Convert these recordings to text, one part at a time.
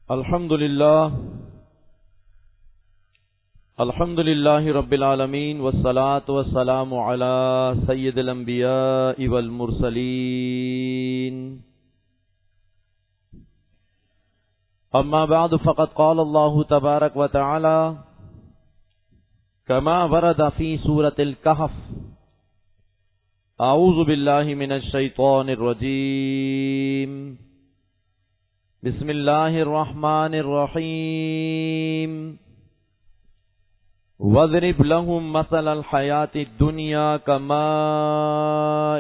الحمد للہ رب العالمین والصلاة والسلام علی سید الانبیاء والمرسلین اما بعد فقد قال اللہ تبارک وتعالی كما ورد في سورة الكهف اعوذ باللہ من الشیطان الرجیم بسم اللہ الرحمن الرحیم وَاضْرِبْ لَهُمْ مَثَلَ الْحَيَاةِ الدُّنْيَا كَمَاءٍ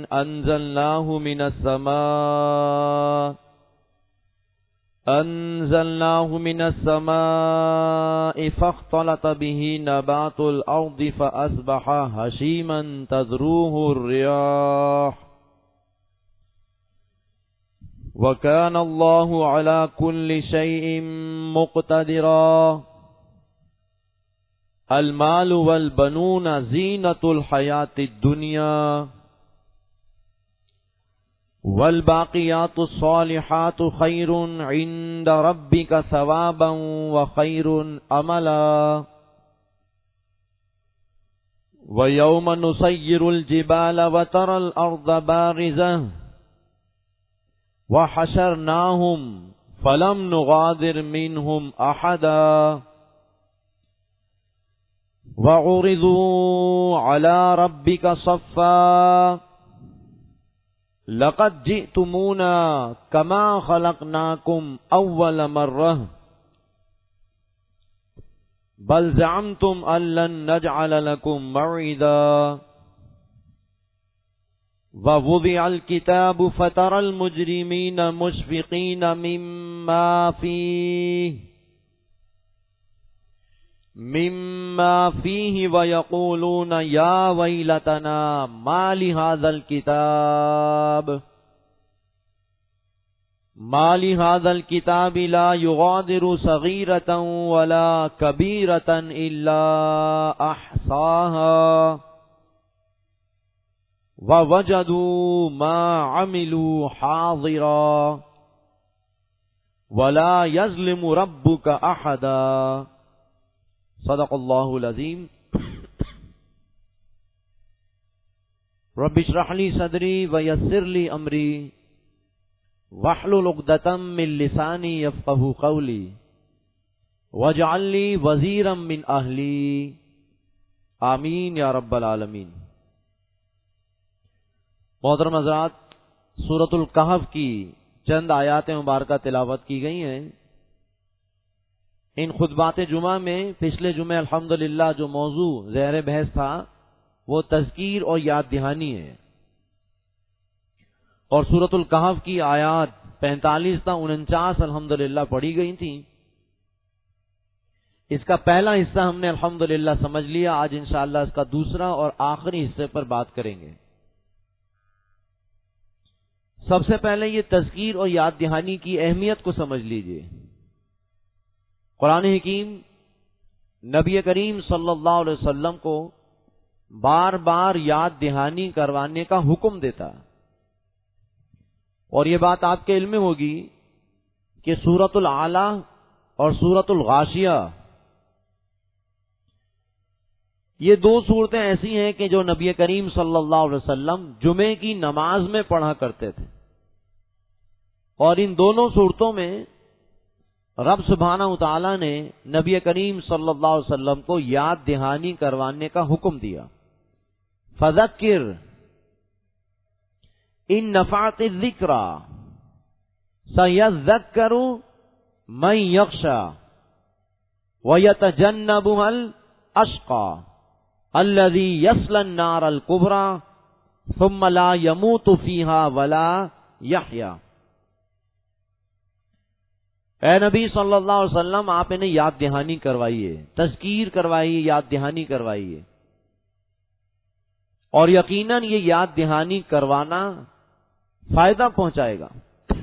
أَنزَلْنَاهُ مِنَ السَّمَاءِ فَاخْتَلَطَ بِهِ نَبَاتُ الْأَرْضِ فَأَصْبَحَ هَشِيمًا تَذْرُوهُ الرِّيَاحُ وَكَانَ اللَّهُ عَلَى كُلِّ شَيْءٍ مُقْتَدِرًا المال والبنون زینة الحیاة الدنیا والباقیات الصالحات خیر عند ربک ثوابا وخیر املا ویوم نسیر الجبال وترى الارض بارزة وحشرناهم فلم نغادر منهم احدا وَعُرِضُوا عَلَى رَبِّكَ صَفًّا لَقَدْ جِئْتُمُونَا كَمَا خَلَقْنَاكُمْ أَوَّلَ مَرَّةٍ بَلْ زَعَمْتُمْ أَن لَّن نَّجْعَلَ لَكُم مَّوْعِدًا وَوُضِعَ الْكِتَابُ فَتَرَى الْمُجْرِمِينَ مُشْفِقِينَ مما فيه ويقولون يا ويلتنا ما لهذا الكتاب لا يغادر صغيرة ولا كبيرة إلا أحصاها ووجدوا ما عملوا حاضرا ولا يظلم ربك أحدا صدق اللہ العظیم رب اشرح لی صدری ویسر لی امری واحلل عقدۃ من لسانی یفقہوا قولی واجعل لی وزیرا من اہلی آمین یا رب العالمین۔ محترم حضرات، سورۃ الکہف کی چند آیات مبارکہ تلاوت کی گئی ہیں۔ ان خطبات جمعہ میں پچھلے جمعے الحمدللہ جو موضوع زیر بحث تھا وہ تذکیر اور یاد دہانی ہے، اور سورۃ الکہف کی آیات 45 تا 49 الحمدللہ پڑھی گئی تھیں۔ اس کا پہلا حصہ ہم نے الحمدللہ سمجھ لیا، آج انشاءاللہ اس کا دوسرا اور آخری حصے پر بات کریں گے۔ سب سے پہلے یہ تذکیر اور یاد دہانی کی اہمیت کو سمجھ لیجئے۔ قرآن حکیم نبی کریم صلی اللہ علیہ وسلم کو بار بار یاد دہانی کروانے کا حکم دیتا ہے، اور یہ بات آپ کے علم میں ہوگی کہ سورۃ الاعلی اور سورۃ الغاشیہ یہ دو صورتیں ایسی ہیں کہ جو نبی کریم صلی اللہ علیہ وسلم جمعے کی نماز میں پڑھا کرتے تھے، اور ان دونوں صورتوں میں رب سبحانہ وتعالی نے نبی کریم صلی اللہ علیہ وسلم کو یاد دہانی کروانے کا حکم دیا۔ فذکر ان نفعت الذکری سیذکر من یخشی ویتجنبها الاشقی الذی یصلی النار الکبری ثم لا یموت فیہا ولا یحیی۔ اے نبی صلی اللہ علیہ وسلم، آپ انہیں یاد دہانی کروائیے، تذکیر کروائیے، یاد دہانی کروائیے، اور یقیناً یہ یاد دہانی کروانا فائدہ پہنچائے گا،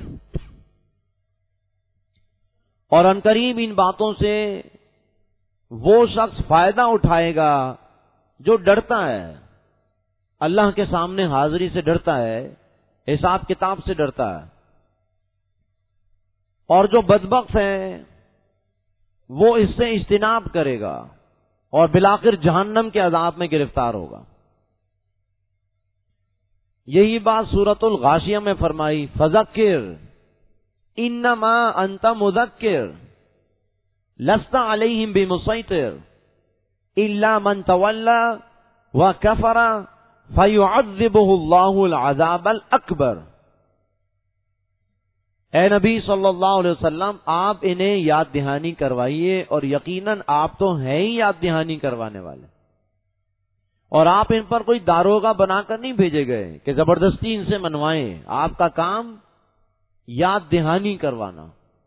اور عنقریب ان باتوں سے وہ شخص فائدہ اٹھائے گا جو ڈرتا ہے، اللہ کے سامنے حاضری سے ڈرتا ہے، حساب کتاب سے ڈرتا ہے، اور جو بدبخت ہے وہ اس سے اجتناب کرے گا اور بالآخر جہنم کے عذاب میں گرفتار ہوگا۔ یہی بات سورۃ الغاشیہ میں فرمائی، فذکر انما انت مذکر لست علیہم بمسیطر الا من تولی وکفر فیعذبہ اللہ العذاب الاکبر۔ اے نبی صلی اللہ علیہ وسلم، آپ انہیں یاد دہانی کروائیے، اور یقیناً آپ تو ہیں ہی یاد دہانی کروانے والے، اور آپ ان پر کوئی داروغہ بنا کر نہیں بھیجے گئے کہ زبردستی ان سے منوائیں، آپ کا کام یاد دہانی کروانا۔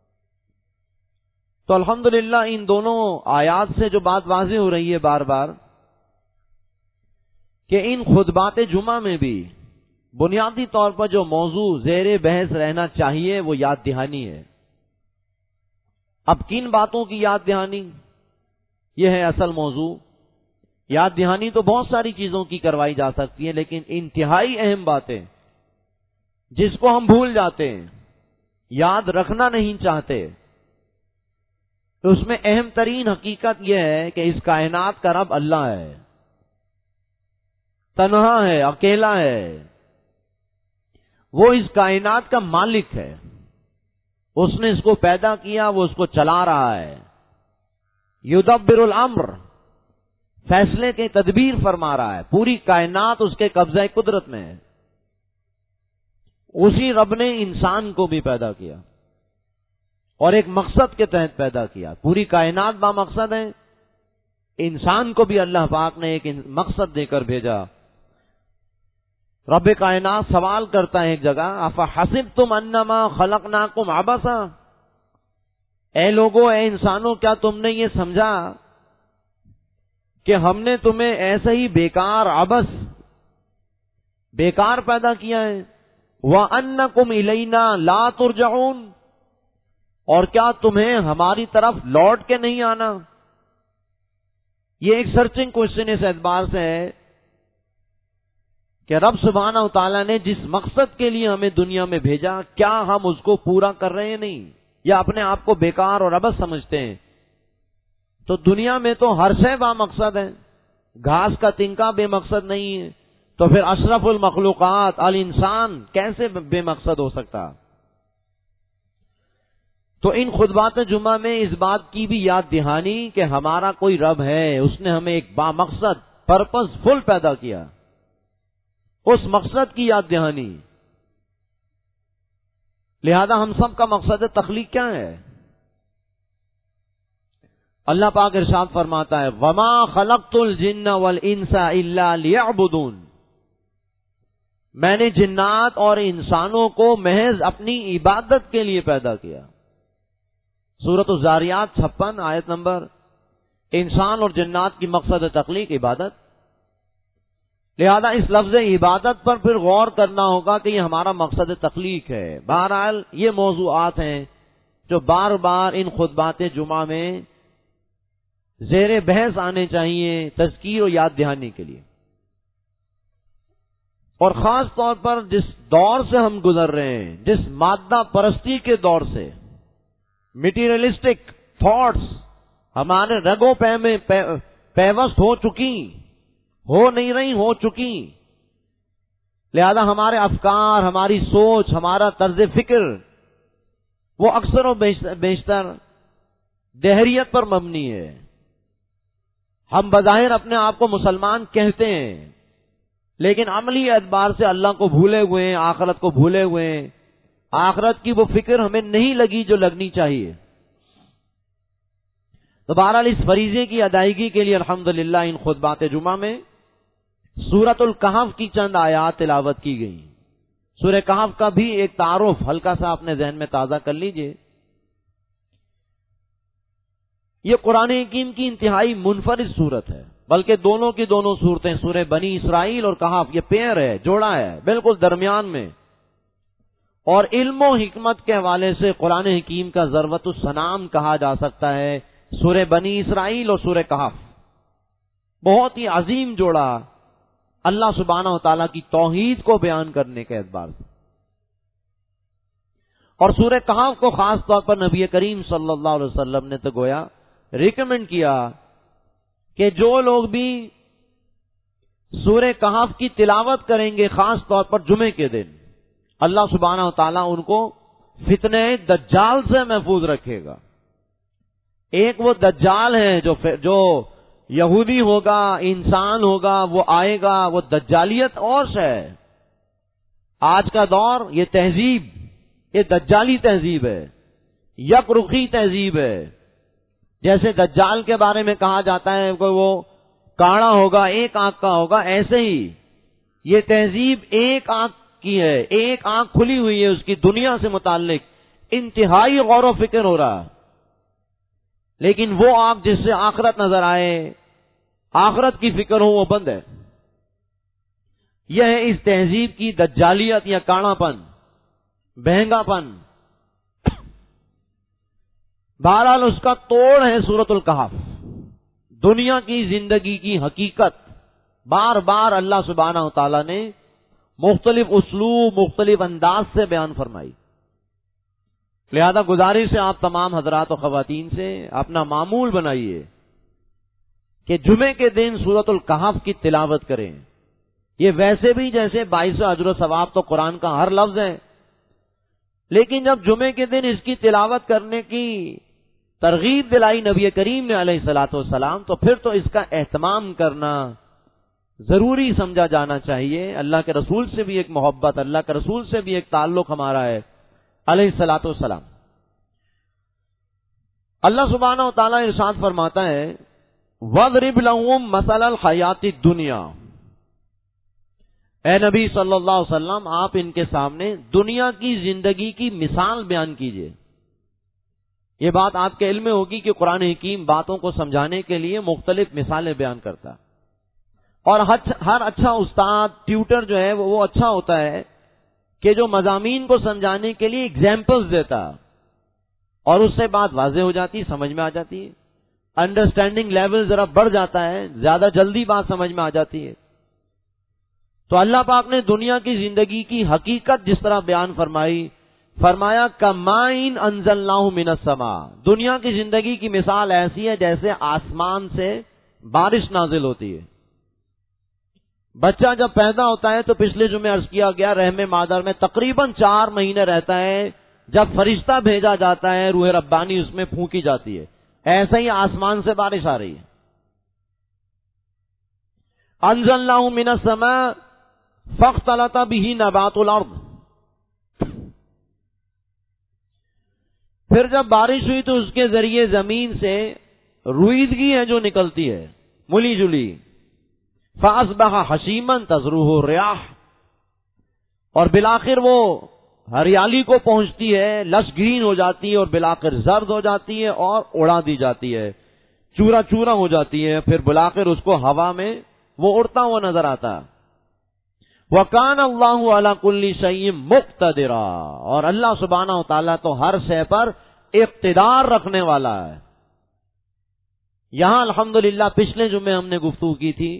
تو الحمدللہ ان دونوں آیات سے جو بات واضح ہو رہی ہے بار بار، کہ ان خطبات جمعہ میں بھی بنیادی طور پر جو موضوع زیر بحث رہنا چاہیے وہ یاد دہانی ہے۔ اب کن باتوں کی یاد دہانی؟ یہ ہے اصل موضوع۔ یاد دہانی تو بہت ساری چیزوں کی کروائی جا سکتی ہے، لیکن انتہائی اہم باتیں جس کو ہم بھول جاتے ہیں، یاد رکھنا نہیں چاہتے، تو اس میں اہم ترین حقیقت یہ ہے کہ اس کائنات کا رب اللہ ہے، تنہا ہے، اکیلا ہے، وہ اس کائنات کا مالک ہے، اس نے اس کو پیدا کیا، وہ اس کو چلا رہا ہے، یدبر الامر، فیصلے کی تدبیر فرما رہا ہے، پوری کائنات اس کے قبضہ قدرت میں ہے۔ اسی رب نے انسان کو بھی پیدا کیا اور ایک مقصد کے تحت پیدا کیا، پوری کائنات با مقصد ہے، انسان کو بھی اللہ پاک نے ایک مقصد دے کر بھیجا۔ رب کائنات سوال کرتا ہے ایک جگہ، افحسبتم انما خلقناکم عبثا، اے لوگو، اے انسانوں، کیا تم نے یہ سمجھا کہ ہم نے تمہیں ایسے ہی بیکار، عبث، بیکار پیدا کیا ہے؟ وَأَنَّكُمْ إِلَيْنَا لَا تُرْجَعُونَ، اور کیا تمہیں ہماری طرف لوٹ کے نہیں آنا؟ یہ ایک سرچنگ کوشچن اس اعتبار سے ہے کہ رب سبحانہ و تعالیٰ نے جس مقصد کے لیے ہمیں دنیا میں بھیجا، کیا ہم اس کو پورا کر رہے ہیں؟ نہیں، یا اپنے آپ کو بیکار اور عبث سمجھتے ہیں؟ تو دنیا میں تو ہر شے با مقصد ہے، گھاس کا تنکا بے مقصد نہیں ہے، تو پھر اشرف المخلوقات الانسان کیسے بے مقصد ہو سکتا؟ تو ان خطبات جمعہ میں اس بات کی بھی یاد دہانی کہ ہمارا کوئی رب ہے، اس نے ہمیں ایک با مقصد، پرپز فل پیدا کیا، اس مقصد کی یاد دہانی۔ لہذا ہم سب کا مقصد تخلیق کیا ہے؟ اللہ پاک ارشاد فرماتا ہے، وَمَا خَلَقْتُ الْجِنَّ وَالْإِنسَ إِلَّا لِيَعْبُدُونَ، میں نے جنات اور انسانوں کو محض اپنی عبادت کے لیے پیدا کیا۔ سورۃ الزاریات 56 آیت نمبر۔ انسان اور جنات کی مقصد تخلیق عبادت، لہذا اس لفظ عبادت پر پھر غور کرنا ہوگا کہ یہ ہمارا مقصد تخلیق ہے۔ بہرحال یہ موضوعات ہیں جو بار بار ان خطبات جمعہ میں زیر بحث آنے چاہیے تذکیر و یاد دہانی کے لیے، اور خاص طور پر جس دور سے ہم گزر رہے ہیں، جس مادہ پرستی کے دور سے، میٹیریلسٹک تھاٹس ہمارے رگوں پہ میں پیوست ہو چکی، ہو نہیں رہی، ہو چکی، لہذا ہمارے افکار، ہماری سوچ، ہمارا طرز فکر وہ اکثر و بیشتر دہریت پر مبنی ہے۔ ہم بظاہر اپنے آپ کو مسلمان کہتے ہیں، لیکن عملی اعتبار سے اللہ کو بھولے ہوئے ہیں، آخرت کو بھولے ہوئے ہیں، آخرت کی وہ فکر ہمیں نہیں لگی جو لگنی چاہیے۔ تو بہرحال اس فریضے کی ادائیگی کے لیے الحمدللہ ان خطبات جمعہ میں سورۃ الکہف کی چند آیات تلاوت کی گئی۔ سورہ کہف کا بھی ایک تعارف ہلکا سا اپنے ذہن میں تازہ کر لیجئے۔ یہ قرآن حکیم کی انتہائی منفرد صورت ہے، بلکہ دونوں کی دونوں صورتیں، سورہ بنی اسرائیل اور کہف، یہ پیر ہے، جوڑا ہے، بالکل درمیان میں، اور علم و حکمت کے حوالے سے قرآن حکیم کا ذروۃ السنام کہا جا سکتا ہے سورہ بنی اسرائیل اور سورہ کہف۔ بہت ہی عظیم جوڑا اللہ سبحانہ و تعالیٰ کی توحید کو بیان کرنے کے اعتبار سے۔ اور سورہ کہف کو خاص طور پر نبی کریم صلی اللہ علیہ وسلم نے تو گویا ریکمینڈ کیا کہ جو لوگ بھی سورہ کہف کی تلاوت کریں گے خاص طور پر جمعے کے دن، اللہ سبحانہ و تعالیٰ ان کو فتنہ دجال سے محفوظ رکھے گا۔ ایک وہ دجال ہے جو یہودی ہوگا، انسان ہوگا، وہ آئے گا، وہ دجالیت اور ہے۔ آج کا دور یہ تہذیب، یہ دجالی تہذیب ہے، یک رخی تہذیب ہے۔ جیسے دجال کے بارے میں کہا جاتا ہے کہ وہ کاڑا ہوگا، ایک آنکھ کا ہوگا، ایسے ہی یہ تہذیب ایک آنکھ کی ہے، ایک آنکھ کھلی ہوئی ہے اس کی دنیا سے متعلق، انتہائی غور و فکر ہو رہا ہے۔ لیکن وہ آنکھ جس سے آخرت نظر آئے، آخرت کی فکر ہو، وہ بند ہے۔ یہ ہے اس تہذیب کی دجالیت یا کاڑا پن، بہنگا پن۔ بہرحال اس کا توڑ ہے سورۃ الکہف، دنیا کی زندگی کی حقیقت بار بار اللہ سبحانہ و تعالی نے مختلف اسلوب، مختلف انداز سے بیان فرمائی۔ لہذا گزارش ہے آپ تمام حضرات و خواتین سے، اپنا معمول بنائیے کہ جمعے کے دن سورۃ الکہف کی تلاوت کریں۔ یہ ویسے بھی جیسے 22 اجر و ثواب تو قرآن کا ہر لفظ ہے، لیکن جب جمعے کے دن اس کی تلاوت کرنے کی ترغیب دلائی نبی کریم نے علیہ الصلوۃ والسلام، تو پھر تو اس کا اہتمام کرنا ضروری سمجھا جانا چاہیے۔ اللہ کے رسول سے بھی ایک محبت، اللہ کے رسول سے بھی ایک تعلق ہمارا ہے علیہ الصلوۃ والسلام۔ اللہ سبحانہ و تعالیٰ ارشاد فرماتا ہے وَاضْرِبْ لَهُم مَثَلَ الْحَيَاةِ الدُّنْيَا، اے نبی صلی اللہ علیہ وسلم آپ ان کے سامنے دنیا کی زندگی کی مثال بیان کیجئے۔ یہ بات آپ کے علم میں ہوگی کہ قرآن حکیم باتوں کو سمجھانے کے لیے مختلف مثالیں بیان کرتا، اور ہر اچھا استاد، ٹیوٹر جو ہے وہ اچھا ہوتا ہے کہ جو مضامین کو سمجھانے کے لیے ایگزامپلز دیتا، اور اس سے بات واضح ہو جاتی، سمجھ میں آ جاتی ہے، انڈرسٹینڈنگ لیول ذرا بڑھ جاتا ہے، زیادہ جلدی بات سمجھ میں آ جاتی ہے۔ تو اللہ پاک نے دنیا کی زندگی کی حقیقت جس طرح بیان فرمائی، فرمایا کمائن انزلناہ من السماء، دنیا کی زندگی کی مثال ایسی ہے جیسے آسمان سے بارش نازل ہوتی ہے۔ بچہ جب پیدا ہوتا ہے تو پچھلے جمعے عرض کیا گیا رحم مادر میں تقریباً 4 مہینے رہتا ہے، جب فرشتہ بھیجا جاتا ہے روح ربانی اس میں پھونکی جاتی ہے، ایسا ہی آسمان سے بارش آ رہی ہے۔ انزلناہ من السماء فاختلط به نبات الارض، پھر جب بارش ہوئی تو اس کے ذریعے زمین سے روئیدگی ہے جو نکلتی ہے ملی جلی، فاصبح حشیما تذروہ الرياح، اور بالآخر وہ ہریالی کو پہنچتی ہے، لش گرین ہو جاتی ہے اور بالآخر زرد ہو جاتی ہے اور اڑا دی جاتی ہے، چورا چورا ہو جاتی ہے، پھر بالآخر اس کو ہوا میں وہ اڑتا ہوا نظر آتا۔ وَكَانَ اللَّهُ عَلَى كُلِّ شَيْءٍ مُقْتَدِرًا، اور اللہ سبحانہ و تعالیٰ تو ہر شے پر اقتدار رکھنے والا ہے۔ یہاں الحمدللہ پچھلے جمعے ہم نے گفتگو کی تھی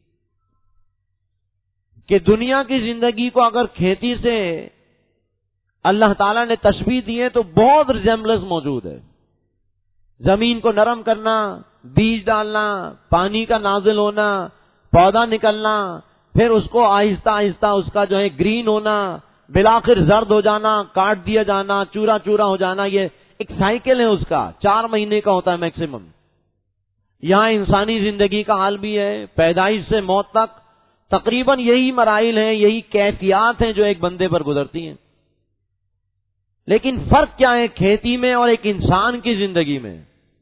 کہ دنیا کی زندگی کو اگر کھیتی سے اللہ تعالیٰ نے تشبیہ دی ہے تو بہت ریزمبلنس موجود ہے۔ زمین کو نرم کرنا، بیج ڈالنا، پانی کا نازل ہونا، پودا نکلنا، پھر اس کو آہستہ آہستہ اس کا جو ہے گرین ہونا، بالآخر زرد ہو جانا، کاٹ دیا جانا، چورا چورا ہو جانا، یہ ایک سائیکل ہے، اس کا 4 مہینے کا ہوتا ہے میکسیمم۔ یہاں انسانی زندگی کا حال بھی ہے، پیدائش سے موت تک تقریباً یہی مراحل ہیں، یہی کیفیات ہیں جو ایک بندے پر گزرتی ہیں۔ لیکن فرق کیا ہے کھیتی میں اور ایک انسان کی زندگی میں؟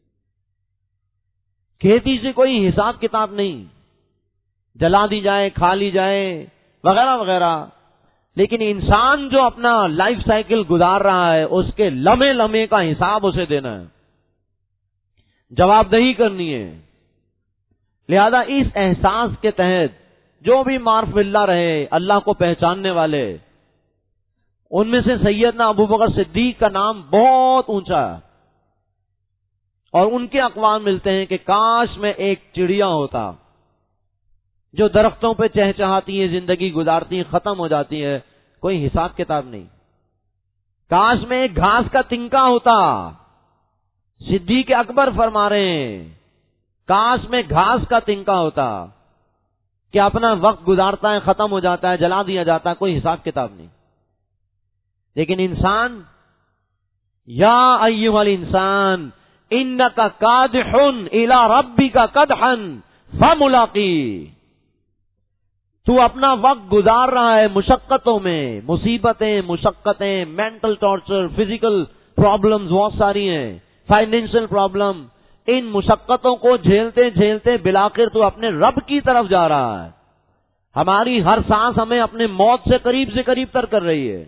کھیتی سے کوئی حساب کتاب نہیں، جلا دی جائے، کھا لی جائے وغیرہ وغیرہ، لیکن انسان جو اپنا لائف سائیکل گزار رہا ہے اس کے لمحے لمحے کا حساب اسے دینا ہے، جواب دہی کرنی ہے۔ لہذا اس احساس کے تحت جو بھی معرف باللہ رہے، اللہ کو پہچاننے والے، ان میں سے سیدنا ابو بکر صدیق کا نام بہت اونچا ہے، اور ان کے اقوال ملتے ہیں کہ کاش میں ایک چڑیا ہوتا جو درختوں پہ چہچہاتی ہے، زندگی گزارتی ہے، ختم ہو جاتی ہے، کوئی حساب کتاب نہیں۔ کاش میں ایک گھاس کا تنکا ہوتا. صدیق اکبر فرما رہے ہیں کاش میں گھاس کا تنکا ہوتا کہ اپنا وقت گزارتا ہے، ختم ہو جاتا ہے، جلا دیا جاتا ہے، کوئی حساب کتاب نہیں. لیکن انسان، یا ایھا الانسان انک کادح الی ربک کدحا فملاقی، تو اپنا وقت گزار رہا ہے مشقتوں میں، مصیبتیں، مشقتیں، مینٹل ٹارچر، فزیکل پرابلمز بہت ساری ہیں، فائنینشل پرابلم، ان مشقتوں کو جھیلتے جھیلتے بالآخر تو اپنے رب کی طرف جا رہا ہے. ہماری ہر سانس ہمیں اپنے موت سے قریب تر کر رہی ہے.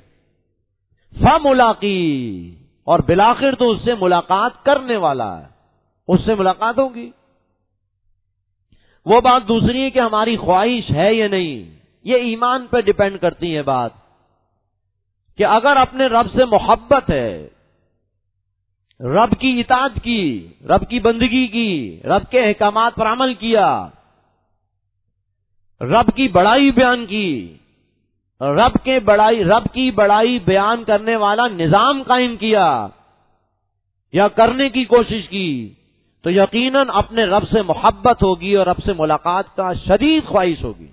فملاقی، اور بالآخر تو اس سے ملاقات کرنے والا ہے، اس سے ملاقات ہوگی. وہ بات دوسری ہے کہ ہماری خواہش ہے یا نہیں، یہ ایمان پہ ڈیپینڈ کرتی ہے بات، کہ اگر اپنے رب سے محبت ہے، رب کی اطاعت کی، رب کی بندگی کی، رب کے احکامات پر عمل کیا، رب کی بڑائی بیان کی، رب کی بڑائی بیان کرنے والا نظام قائم کیا یا کرنے کی کوشش کی، تو یقیناً اپنے رب سے محبت ہوگی اور رب سے ملاقات کا شدید خواہش ہوگی.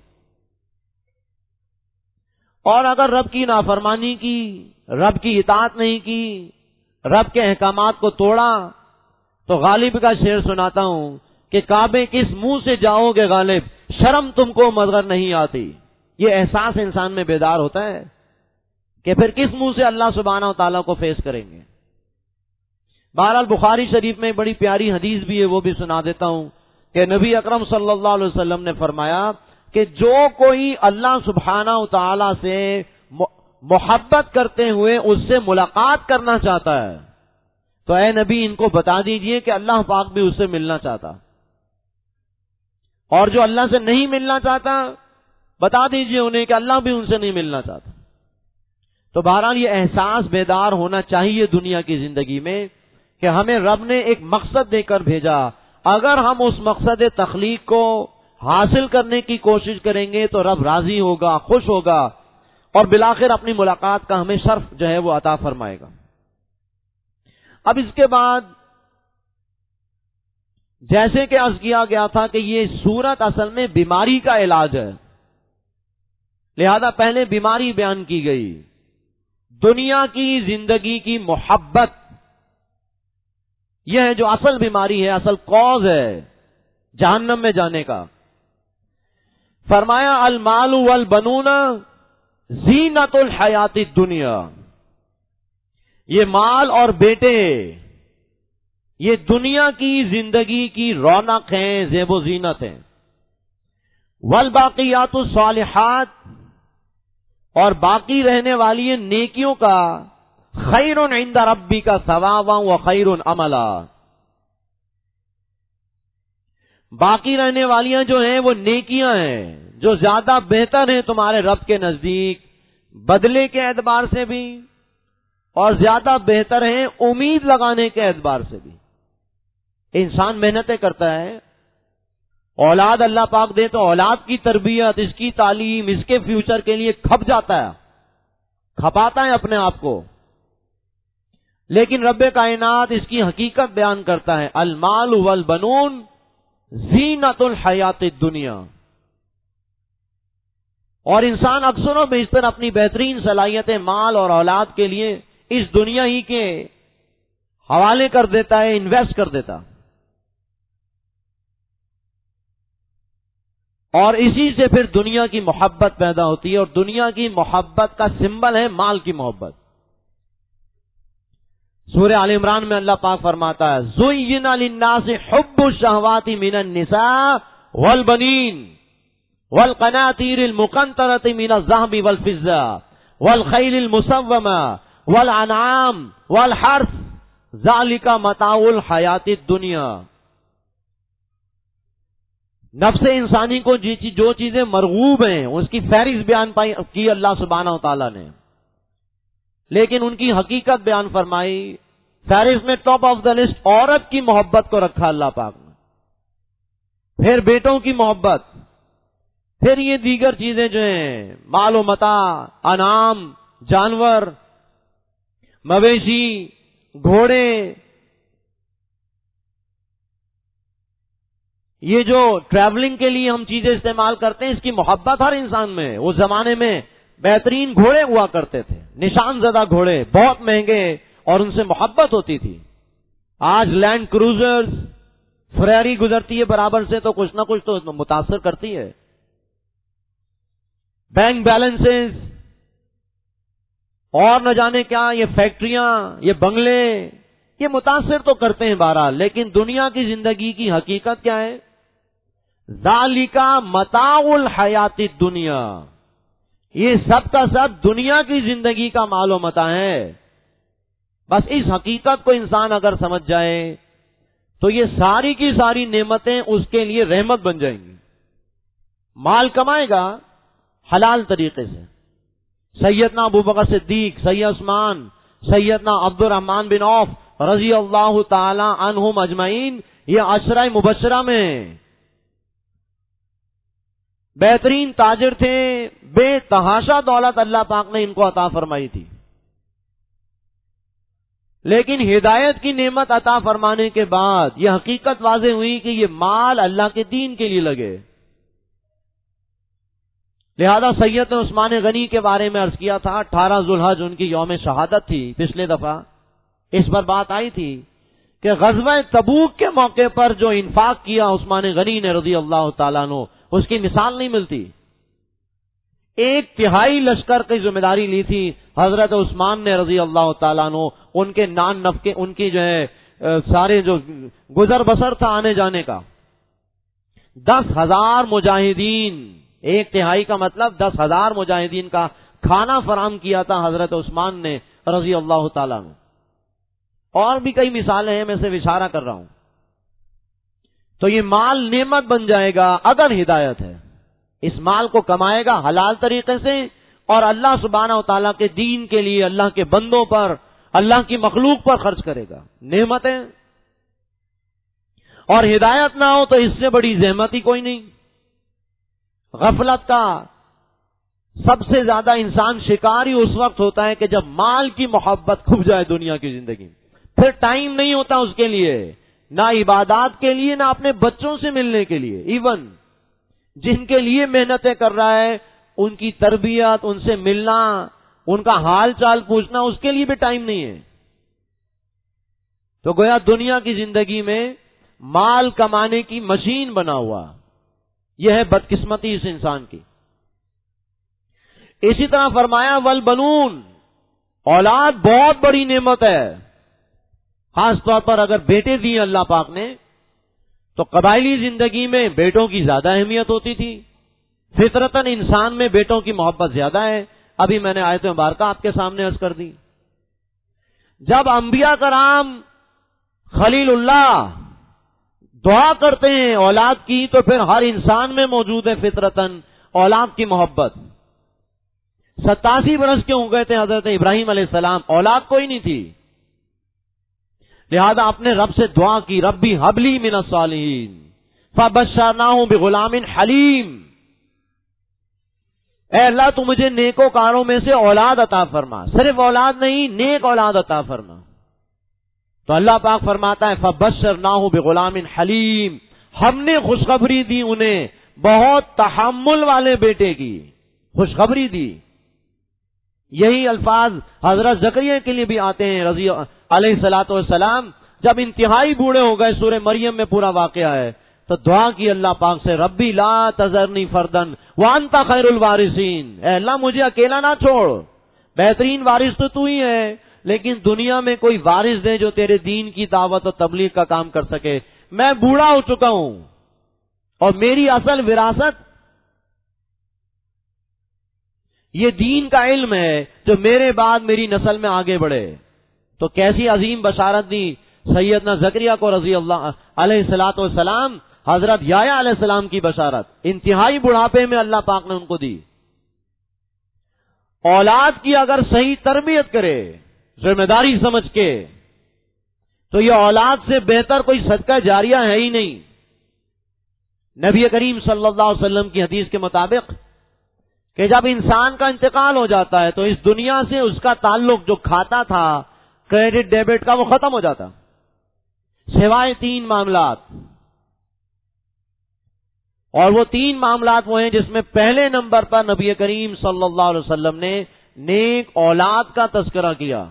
اور اگر رب کی نافرمانی کی، رب کی اطاعت نہیں کی، رب کے احکامات کو توڑا، تو غالب کا شعر سناتا ہوں کہ کعبے کس منہ سے جاؤ گے غالب، شرم تم کو مگر نہیں آتی. یہ احساس انسان میں بیدار ہوتا ہے کہ پھر کس منہ سے اللہ سبحانہ و تعالیٰ کو فیس کریں گے. بہرحال بخاری شریف میں بڑی پیاری حدیث بھی ہے، وہ بھی سنا دیتا ہوں کہ نبی اکرم صلی اللہ علیہ وسلم نے فرمایا کہ جو کوئی اللہ سبحانہ و تعالیٰ سے محبت کرتے ہوئے اس سے ملاقات کرنا چاہتا ہے تو اے نبی ان کو بتا دیجئے کہ اللہ پاک بھی اس سے ملنا چاہتا، اور جو اللہ سے نہیں ملنا چاہتا بتا دیجئے انہیں کہ اللہ بھی ان سے نہیں ملنا چاہتا. تو بہرحال یہ احساس بیدار ہونا چاہیے دنیا کی زندگی میں کہ ہمیں رب نے ایک مقصد دے کر بھیجا، اگر ہم اس مقصد تخلیق کو حاصل کرنے کی کوشش کریں گے تو رب راضی ہوگا، خوش ہوگا، اور بالآخر اپنی ملاقات کا ہمیں شرف جو ہے وہ عطا فرمائے گا. اب اس کے بعد جیسے کہ عرض کیا گیا تھا کہ یہ صورت اصل میں بیماری کا علاج ہے، لہذا پہلے بیماری بیان کی گئی، دنیا کی زندگی کی محبت، یہ ہے جو اصل بیماری ہے، اصل کاز ہے جہنم میں جانے کا. فرمایا المال والبنون زینت الحیات الدنیا، یہ مال اور بیٹے یہ دنیا کی زندگی کی رونق ہیں، زیب و زینت ہیں. والباقیات الصالحات، اور باقی رہنے والی نیکیوں کا خیر عند ربک ثوابا وخیر عملا، باقی رہنے والیاں جو ہیں وہ نیکیاں ہیں جو زیادہ بہتر ہیں تمہارے رب کے نزدیک، بدلے کے اعتبار سے بھی اور زیادہ بہتر ہیں امید لگانے کے اعتبار سے بھی. انسان محنتیں کرتا ہے، اولاد اللہ پاک دے تو اولاد کی تربیت، اس کی تعلیم، اس کے فیوچر کے لیے کھپ جاتا ہے، کھپاتا ہے اپنے آپ کو، لیکن رب کائنات اس کی حقیقت بیان کرتا ہے، المال والبنون زینت الحیات الدنیا. اور انسان اکثر و بیشتر اپنی بہترین صلاحیتیں مال اور اولاد کے لیے اس دنیا ہی کے حوالے کر دیتا ہے، انویسٹ کر دیتا، اور اسی سے پھر دنیا کی محبت پیدا ہوتی ہے، اور دنیا کی محبت کا سمبل ہے مال کی محبت. سورہ آل عمران میں اللہ پاک فرماتا ہے زُيِّنَ لِلنَّاسِ حُبُّ الشَّهَوَاتِ مِنَ النِّسَاءِ وَالْبَنِينَ وَالْقَنَاطِيرِ الْمُقَنطَرَةِ مِنَ الذَّهَبِ وَالْفِضَّةِ وَالْخَيْلِ الْمُسَوَّمَةِ وَالْأَنْعَامِ وَالْحَرْثِ ذَلِكَ مَتَاعُ الْحَيَاةِ الدُّنْيَا. نفس انسانی کو جو چیزیں مرغوب ہیں اس کی فہرست بیان کی اللہ سبحانہ و تعالیٰ نے، لیکن ان کی حقیقت بیان فرمائی. فہرست میں ٹاپ آف دا لسٹ عورت کی محبت کو رکھا اللہ پاک نے، پھر بیٹوں کی محبت، پھر یہ دیگر چیزیں جو ہیں مال و متاع، انعام، جانور، مویشی، گھوڑے، یہ جو ٹریولنگ کے لیے ہم چیزیں استعمال کرتے ہیں، اس کی محبت ہر انسان میں ہے۔ اس زمانے میں بہترین گھوڑے ہوا کرتے تھے، نشان زدہ گھوڑے، بہت مہنگے، اور ان سے محبت ہوتی تھی۔ آج لینڈ کروزرز، فریری گزرتی ہے برابر سے، تو کچھ نہ کچھ تو متاثر کرتی ہے۔ بینک بیلنسز اور نہ جانے کیا، یہ فیکٹریاں، یہ بنگلے، یہ متاثر تو کرتے ہیں بہرحال، لیکن دنیا کی زندگی کی حقیقت کیا ہے؟ ذالک متاع الحیات الدنیا، یہ سب کا سب دنیا کی زندگی کا مال و متاع ہے۔ بس اس حقیقت کو انسان اگر سمجھ جائے تو یہ ساری کی ساری نعمتیں اس کے لیے رحمت بن جائیں گی۔ مال کمائے گا حلال طریقے سے۔ سیدنا ابوبکر صدیق، سید عثمان، سیدنا عبد الرحمن بن عوف رضی اللہ تعالی عنہم اجمعین، یہ عشرہ مبشرہ میں بہترین تاجر تھے، بے تحاشا دولت اللہ پاک نے ان کو عطا فرمائی تھی، لیکن ہدایت کی نعمت عطا فرمانے کے بعد یہ حقیقت واضح ہوئی کہ یہ مال اللہ کے دین کے لیے لگے۔ لہذا سید عثمان غنی کے بارے میں عرض کیا تھا، 18 ذوالحج ان کی یوم شہادت تھی پچھلے دفعہ، اس پر بات آئی تھی کہ غزوہ تبوک کے موقع پر جو انفاق کیا عثمان غنی نے رضی اللہ تعالیٰ عنہ، اس کی مثال نہیں ملتی۔ 1/3 لشکر کی ذمہ داری لی تھی حضرت عثمان نے رضی اللہ تعالیٰ عنہ، ان کے نان نفقے، ان کی جو ہے سارے جو گزر بسر تھا آنے جانے کا۔ 10,000 مجاہدین، 1/3 کا مطلب 10,000 مجاہدین کا کھانا فراہم کیا تھا حضرت عثمان نے رضی اللہ تعالیٰ عنہ۔ اور بھی کئی مثالیں ہیں، میں صرف اشارہ کر رہا ہوں۔ تو یہ مال نعمت بن جائے گا اگر ہدایت ہے، اس مال کو کمائے گا حلال طریقے سے اور اللہ سبحانہ و تعالیٰ کے دین کے لیے، اللہ کے بندوں پر، اللہ کی مخلوق پر خرچ کرے گا، نعمتیں۔ اور ہدایت نہ ہو تو اس سے بڑی زحمت ہی کوئی نہیں۔ غفلت کا سب سے زیادہ انسان شکار ہی اس وقت ہوتا ہے کہ جب مال کی محبت کھپ جائے دنیا کی زندگی میں، پھر ٹائم نہیں ہوتا اس کے لیے، نہ عبادات کے لیے، نہ اپنے بچوں سے ملنے کے لیے، ایون جن کے لیے محنتیں کر رہا ہے ان کی تربیت، ان سے ملنا، ان کا حال چال پوچھنا، اس کے لیے بھی ٹائم نہیں ہے۔ تو گویا دنیا کی زندگی میں مال کمانے کی مشین بنا ہوا، یہ ہے بدقسمتی اس انسان کی۔ اسی طرح فرمایا والبنون، اولاد بہت بڑی نعمت ہے، خاص طور پر اگر بیٹے دیے اللہ پاک نے تو قبائلی زندگی میں بیٹوں کی زیادہ اہمیت ہوتی تھی، فطرتاً انسان میں بیٹوں کی محبت زیادہ ہے۔ ابھی میں نے آیت مبارکہ آپ کے سامنے عرض کر دی۔ جب انبیاء کرام خلیل اللہ دعا کرتے ہیں اولاد کی، تو پھر ہر انسان میں موجود ہے فطرتاً اولاد کی محبت۔ 87 برس کے ہو گئے تھے حضرت ابراہیم علیہ السلام، اولاد کوئی نہیں تھی، لہذا اپنے رب سے دعا کی، ربی حبلی من الصالحین فبشرناہ بغلام حلیم، اے اللہ تو مجھے نیکوکاروں میں سے اولاد عطا فرما، صرف اولاد نہیں، نیک اولاد عطا فرما۔ تو اللہ پاک فرماتا ہے فبشرناہ بغلام حلیم، ہم نے خوشخبری دی انہیں بہت تحمل والے بیٹے کی، خوشخبری دی۔ یہی الفاظ حضرت زکریا کے لیے بھی آتے ہیں رضی علیہ الصلوۃ والسلام، جب انتہائی بوڑھے ہو گئے، سورہ مریم میں پورا واقعہ ہے، تو دعا کی اللہ پاک سے، ربی لا تذرنی فردن وانت خیر الوارثین، اے اللہ مجھے اکیلا نہ چھوڑ، بہترین وارث تو ہی ہے، لیکن دنیا میں کوئی وارث دے جو تیرے دین کی دعوت اور تبلیغ کا کام کر سکے۔ میں بوڑھا ہو چکا ہوں اور میری اصل وراثت یہ دین کا علم ہے جو میرے بعد میری نسل میں آگے بڑھے۔ تو کیسی عظیم بشارت دی سیدنا زکریا کو رضی اللہ علیہ الصلوۃ والسلام، حضرت یحییٰ علیہ السلام کی بشارت، انتہائی بڑھاپے میں اللہ پاک نے ان کو دی۔ اولاد کی اگر صحیح تربیت کرے ذمہ داری سمجھ کے، تو یہ اولاد سے بہتر کوئی صدقہ جاریہ ہے ہی نہیں۔ نبی کریم صلی اللہ علیہ وسلم کی حدیث کے مطابق کہ جب انسان کا انتقال ہو جاتا ہے تو اس دنیا سے اس کا تعلق جو کھاتا تھا، کریڈٹ ڈیبٹ کا وہ ختم ہو جاتا، سوائے 3 معاملات. اور وہ 3 معاملات وہ ہیں جس میں پہلے نمبر پر نبی کریم صلی اللہ علیہ وسلم نے نیک اولاد کا تذکرہ کیا.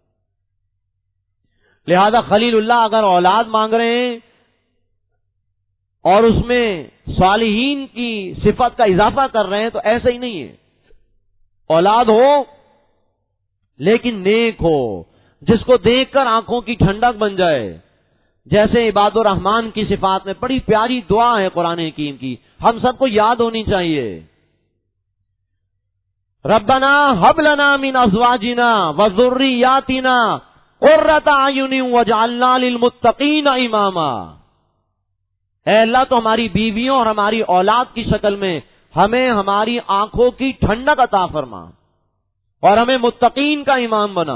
لہذا خلیل اللہ اگر اولاد مانگ رہے ہیں اور اس میں صالحین کی صفت کا اضافہ کر رہے ہیں تو ایسا ہی نہیں ہے. اولاد ہو لیکن نیک ہو، جس کو دیکھ کر آنکھوں کی ٹھنڈک بن جائے، جیسے عباد الرحمان کی صفات میں بڑی پیاری دعا ہے قرآن حکیم کی، ہم سب کو یاد ہونی چاہیے. ربنا هب لنا من ازواجنا وذرياتنا قرۃ اعین واجعلنا للمتقین اماما. اے اللہ تو ہماری بیویوں اور ہماری اولاد کی شکل میں ہمیں ہماری آنکھوں کی ٹھنڈک عطا فرما اور ہمیں متقین کا امام بنا.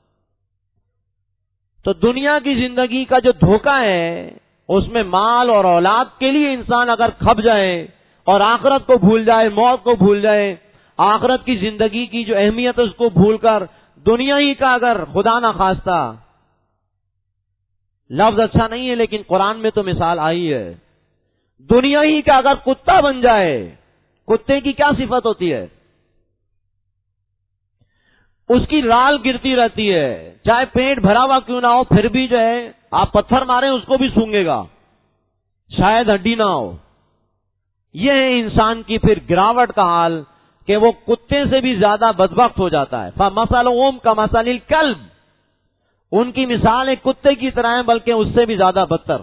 تو دنیا کی زندگی کا جو دھوکہ ہے اس میں مال اور اولاد کے لیے انسان اگر کھپ جائے اور آخرت کو بھول جائے، موت کو بھول جائے، آخرت کی زندگی کی جو اہمیت ہے اس کو بھول کر دنیا ہی کا اگر خدا نہ خواستہ، لفظ اچھا نہیں ہے لیکن قرآن میں تو مثال آئی ہے، دنیا ہی کا اگر کتا بن جائے، کتے کی کیا صفت ہوتی ہے؟ اس کی رال گرتی رہتی ہے، چاہے پیٹ بھرا ہوا کیوں نہ ہو پھر بھی جو ہے آپ پتھر ماریں اس کو بھی سونگے گا، شاید ہڈی نہ ہو. یہ ہے انسان کی پھر گراوٹ کا حال کہ وہ کتے سے بھی زیادہ بدبخت ہو جاتا ہے. فَمَثَلُهُمْ كَمَثَلِ الْكَلْبِ، ان کی مثال ایک کتے کی طرح ہے بلکہ اس سے بھی زیادہ بدتر.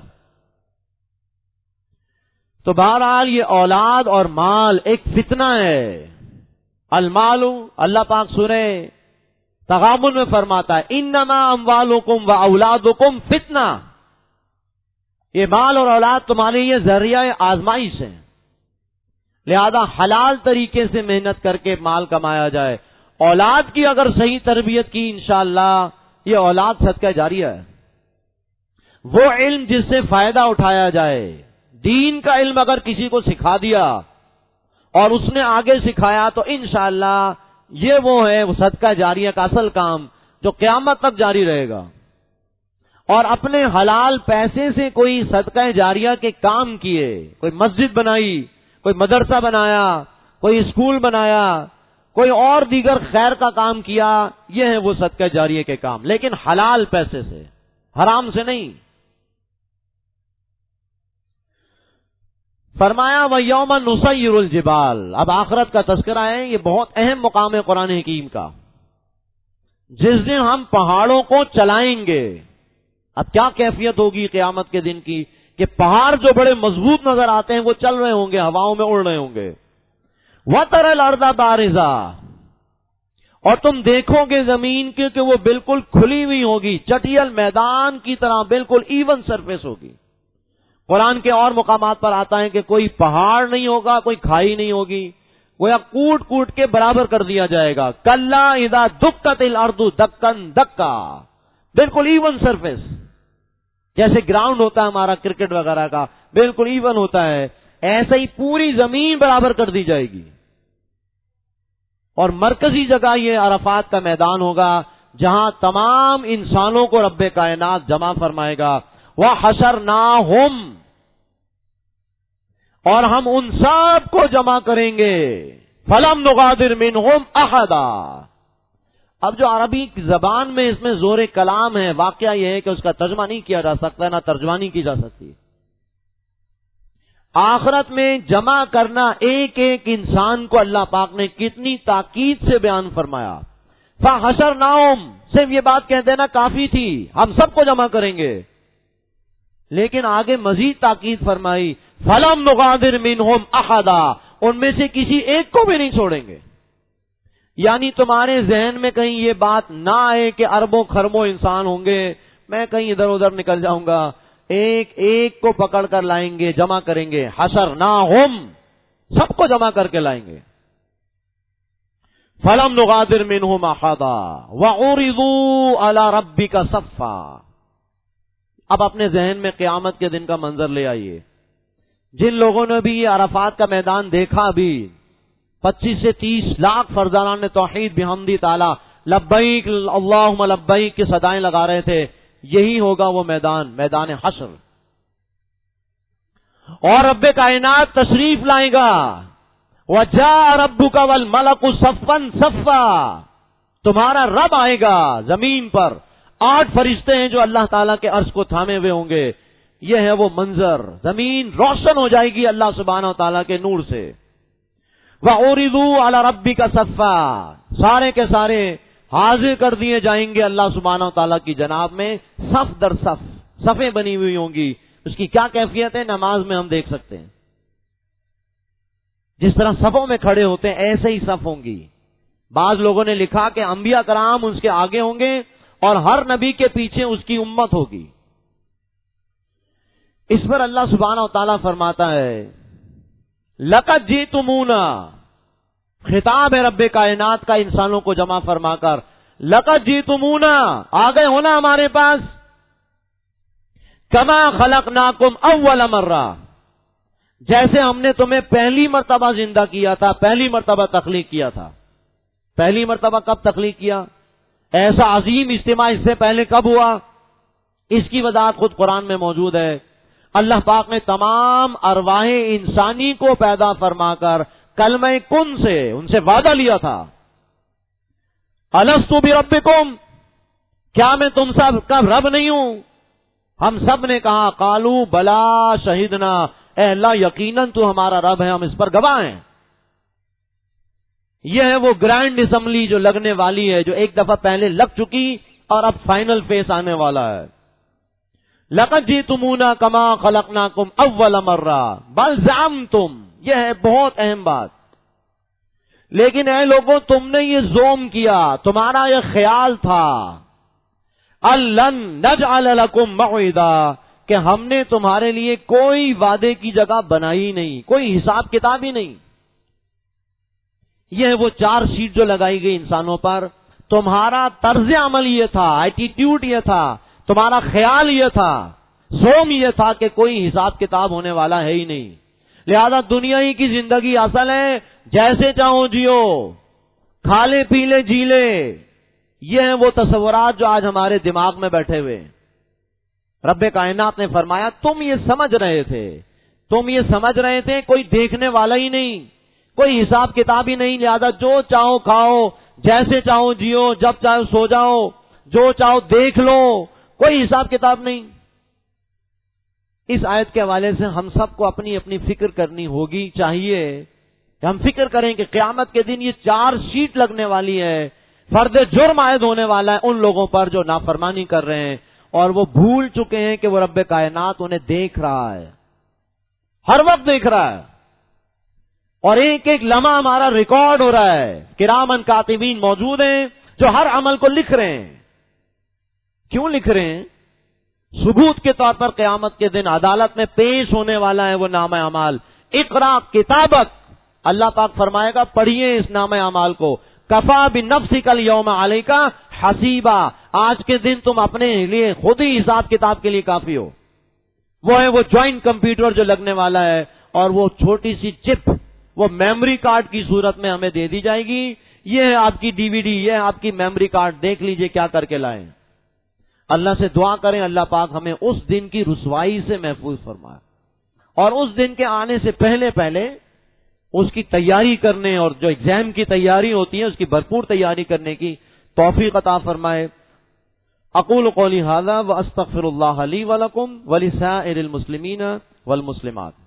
تو بہرحال یہ اولاد اور مال ایک فتنہ ہے. المال، اللہ پاک سورہ تغابن میں فرماتا ہے انما اموالکم و اولادکم فتنہ، یہ مال اور اولاد تمہارے لیے ذریعہ آزمائش ہے. لہذا حلال طریقے سے محنت کر کے مال کمایا جائے. اولاد کی اگر صحیح تربیت کی انشاءاللہ یہ اولاد صدقہ جاریہ ہے. وہ علم جس سے فائدہ اٹھایا جائے، دین کا علم اگر کسی کو سکھا دیا اور اس نے آگے سکھایا تو انشاءاللہ یہ وہ ہے وہ صدقہ جاریہ کا اصل کام جو قیامت تک جاری رہے گا. اور اپنے حلال پیسے سے کوئی صدقہ جاریہ کے کام کیے، کوئی مسجد بنائی، کوئی مدرسہ بنایا، کوئی اسکول بنایا، کوئی اور دیگر خیر کا کام کیا، یہ ہے وہ صدقہ جاریہ کے کام، لیکن حلال پیسے سے، حرام سے نہیں. فرمایا وَيَوْمَ نُسَيِّرُ الْجِبَالَ. اب آخرت کا تذکرہ ہے، یہ بہت اہم مقام ہے قرآن حکیم کا. جس دن ہم پہاڑوں کو چلائیں گے، اب کیا کیفیت ہوگی قیامت کے دن کی کہ پہاڑ جو بڑے مضبوط نظر آتے ہیں وہ چل رہے ہوں گے، ہواؤں میں اڑ رہے ہوں گے. وَتَرَى الْأَرْضَ بَارِزَةً، اور تم دیکھو گے زمین کی کہ وہ بالکل کھلی ہوئی ہوگی، چٹیل میدان کی طرح بالکل ایون سرفیس ہوگی. قرآن کے اور مقامات پر آتا ہے کہ کوئی پہاڑ نہیں ہوگا، کوئی کھائی نہیں ہوگی، گویا کوٹ کوٹ کے برابر کر دیا جائے گا. کَلَّا اِذَا دُکَّتِ الْأَرْضُ دَکًّا دَکًّا، بالکل ایون سرفیس، جیسے گراؤنڈ ہوتا ہے ہمارا کرکٹ وغیرہ کا، بالکل ایون ہوتا ہے، ایسے ہی پوری زمین برابر کر دی جائے گی. اور مرکزی جگہ یہ عرفات کا میدان ہوگا جہاں تمام انسانوں کو رب کائنات جمع فرمائے گا. وَحَشَرْنَاهُمْ، اور ہم ان سب کو جمع کریں گے. فَلَمْ نُغَادِرْ مِنْهُمْ أَحَدًا. اب جو عربی زبان میں اس میں زور کلام ہے، واقعہ یہ ہے کہ اس کا ترجمہ نہیں کیا جا سکتا، نہ ترجمانی کی جا سکتی. آخرت میں جمع کرنا ایک ایک انسان کو اللہ پاک نے کتنی تاکید سے بیان فرمایا. فَحَشَرْنَاهُمْ، صرف یہ بات کہہ دینا کافی تھی، ہم سب کو جمع کریں گے، لیکن آگے مزید تاکید فرمائی فَلَمْ نُغَادِرْ مِنْهُمْ أَحَدًا، ان میں سے کسی ایک کو بھی نہیں چھوڑیں گے. یعنی تمہارے ذہن میں کہیں یہ بات نہ آئے کہ اربوں خربوں انسان ہوں گے، میں کہیں ادھر ادھر نکل جاؤں گا. ایک ایک کو پکڑ کر لائیں گے، جمع کریں گے. حشرناہم، سب کو جمع کر کے لائیں گے. فَلَمْ نُغَادِرْ مِنْهُمْ أَحَدًا وَعُرِضُوا عَلَى رَبِّكَ صَفًّا. اب اپنے ذہن میں قیامت کے دن کا منظر لے آئیے. جن لوگوں نے بھی یہ عرفات کا میدان دیکھا، بھی 25 سے 30 لاکھ فرزانان توحید بحمدی تعالی لبیک اللہم لبیک کی صدائیں لگا رہے تھے، یہی ہوگا وہ میدان حشر. اور رب کائنات تشریف لائے گا، وجاء ربک والملک صفا صفا، تمہارا رب آئے گا زمین پر، 8 فرشتے ہیں جو اللہ تعالیٰ کے عرش کو تھامے ہوئے ہوں گے. یہ ہے وہ منظر، زمین روشن ہو جائے گی اللہ سبحانہ و تعالیٰ کے نور سے. وَعُرِضُوا عَلَى رَبِّكَ صَفًّا، سارے کے سارے حاضر کر دیے جائیں گے اللہ سبحانہ و تعالیٰ کی جناب میں، صف در صف، صفیں بنی ہوئی ہوں گی. اس کی کیا کیفیت ہے نماز میں ہم دیکھ سکتے ہیں. جس طرح صفوں میں کھڑے ہوتے ہیں ایسے ہی صف ہوں گی. بعض لوگوں نے لکھا کہ انبیاء کرام اس کے آگے ہوں گے اور ہر نبی کے پیچھے اس کی امت ہوگی. اس پر اللہ سبحانہ و تعالیٰ فرماتا ہے لقد جئتمونا، خطاب ہے رب کائنات کا انسانوں کو جمع فرما کر، لقد جئتمونا، آ گئے ہونا ہمارے پاس، کما خلقناکم اول مرہ، جیسے ہم نے تمہیں پہلی مرتبہ زندہ کیا تھا، پہلی مرتبہ تخلیق کیا تھا. پہلی مرتبہ کب تخلیق کیا؟ ایسا عظیم اجتماع اس سے پہلے کب ہوا؟ اس کی وضاحت خود قرآن میں موجود ہے. اللہ پاک نے تمام ارواح انسانی کو پیدا فرما کر کلمہ کن سے ان سے وعدہ لیا تھا، الستو بربکم، کیا میں تم سب کا رب نہیں ہوں؟ ہم سب نے کہا قالو بلا شہدنا، اے اللہ یقیناً تو ہمارا رب ہے، ہم اس پر گواہ ہیں. یہ ہے وہ گرینڈ اسمبلی جو لگنے والی ہے، جو ایک دفعہ پہلے لگ چکی اور اب فائنل فیس آنے والا ہے. لقد جئتمونا کما خلقناکم اول مرہ بل زعمتم، یہ ہے بہت اہم بات. لیکن اے لوگوں تم نے یہ زوم کیا، تمہارا یہ خیال تھا، الن نجعل لکم موعدا، کہ ہم نے تمہارے لیے کوئی وعدے کی جگہ بنائی نہیں، کوئی حساب کتاب ہی نہیں. یہ ہے وہ 4 شیٹ جو لگائی گئی انسانوں پر. تمہارا طرز عمل یہ تھا، ایٹیٹیوڈ یہ تھا، تمہارا خیال یہ تھا، زوم یہ تھا کہ کوئی حساب کتاب ہونے والا ہے ہی نہیں. لہذا دنیا ہی کی زندگی اصل ہے، جیسے چاہو جیو، کھا لے پی لے جی لے. یہ ہیں وہ تصورات جو آج ہمارے دماغ میں بیٹھے ہوئے. رب کائنات نے فرمایا تم یہ سمجھ رہے تھے کوئی دیکھنے والا ہی نہیں، کوئی حساب کتاب ہی نہیں، لہذا جو چاہو کھاؤ، جیسے چاہو جیو، جب چاہو سو جاؤ، جو چاہو دیکھ لو، کوئی حساب کتاب نہیں. اس آیت کے حوالے سے ہم سب کو اپنی اپنی فکر کرنی ہوگی، چاہیے کہ ہم فکر کریں کہ قیامت کے دن یہ 4 شیٹ لگنے والی ہے، فرد جرم عائد ہونے والا ہے ان لوگوں پر جو نافرمانی کر رہے ہیں اور وہ بھول چکے ہیں کہ وہ رب کائنات انہیں دیکھ رہا ہے، ہر وقت دیکھ رہا ہے، اور ایک ایک لمحہ ہمارا ریکارڈ ہو رہا ہے. کرامن کاتبین موجود ہیں جو ہر عمل کو لکھ رہے ہیں. کیوں لکھ رہے ہیں؟ ثبوت کے طور پر قیامت کے دن عدالت میں پیش ہونے والا ہے وہ نامہ اعمال. اقرا کتابک، اللہ پاک فرمائے گا پڑھیے اس نامہ اعمال کو. کفا بنفسک الیوم علیک حسیبا، آج کے دن تم اپنے لیے خود ہی حساب کتاب کے لیے کافی ہو. وہ ہے وہ جوائنٹ کمپیوٹر جو لگنے والا ہے، اور وہ چھوٹی سی چپ وہ میموری کارڈ کی صورت میں ہمیں دے دی جائے گی. یہ ہے آپ کی ڈی وی ڈی، یہ ہے آپ کی میموری کارڈ، دیکھ لیجئے کیا کر کے لائیں. اللہ سے دعا کریں اللہ پاک ہمیں اس دن کی رسوائی سے محفوظ فرمائے، اور اس دن کے آنے سے پہلے اس کی تیاری کرنے، اور جو ایگزام کی تیاری ہوتی ہے اس کی بھرپور تیاری کرنے کی توفیق عطا فرمائے. اقول قولی ھذا واستغفر اللہ لی ولکم ولسائر المسلمین والمسلمات.